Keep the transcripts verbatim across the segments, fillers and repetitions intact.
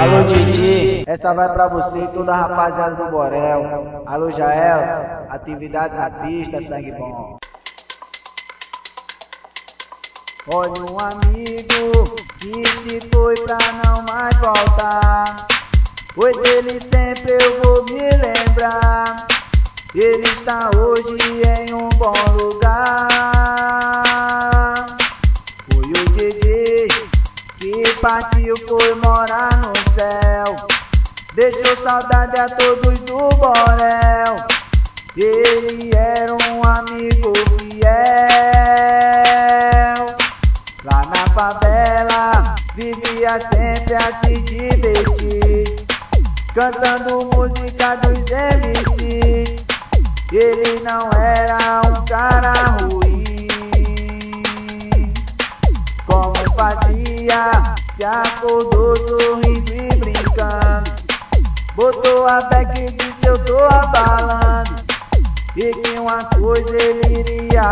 Alô Didi, essa vai pra você e toda a rapaziada do Borel. Alô Jael, atividade na pista, sangue bom. Olha um amigo que se foi pra não mais voltar, pois dele sempre eu vou me lembrar. Ele está hoje em um bom lugar. Foi o Didi que partiu, foi morar no céu, deixou saudade a todos do Borel. Ele era um amigo fiel. Lá na favela vivia sempre a se divertir, cantando música dos M C. Ele não era um cara ruim. Como fazia? Se acordou sorrindo e brincando, botou a fé que disse eu tô abalando, e que uma coisa ele iria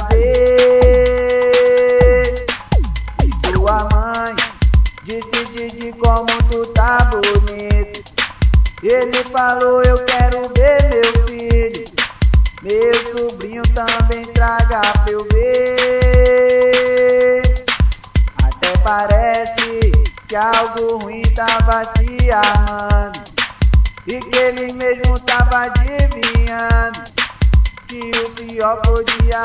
fazer. E sua mãe disse: Didi, como tu tá bonito. Ele falou: eu quero ver meu filho, meu sobrinho também traga pra eu ver. Até parece que algo ruim tava se armando, e que ele mesmo tava adivinhando que o pior podia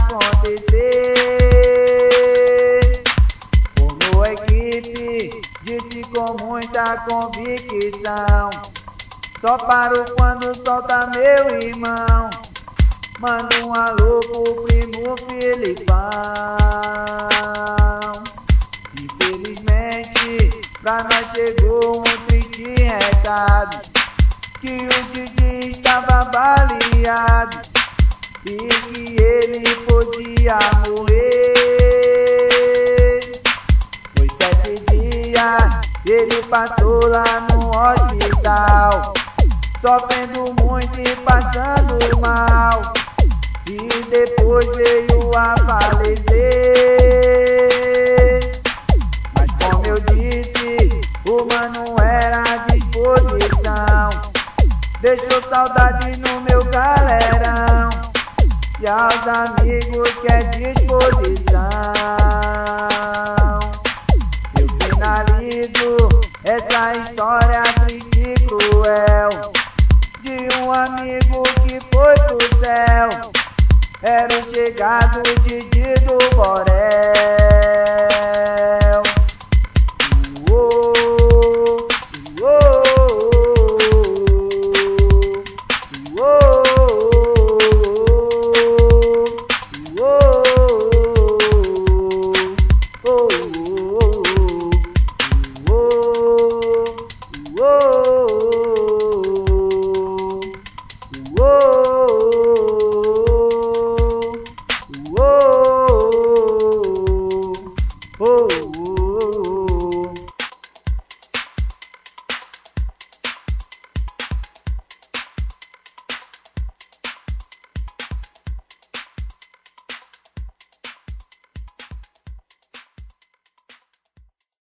acontecer. Formou a equipe, disse com muita convicção: só paro quando solta meu irmão. Manda um alô pro primo Filipão. Infelizmente pra nós chegou um triste recado, que o Didi estava baleado e que ele podia morrer. Foi sete dias, ele passou lá no hospital, sofrendo muito e passando mal, e depois veio a falecer. Mas como eu disse, o mano era à disposição, deixou saudade no meu galerão, e aos amigos que é disposição. Eu finalizo essa história triste e cruel, de um amigo que foi pro céu. Era o chegado Didi do Borel.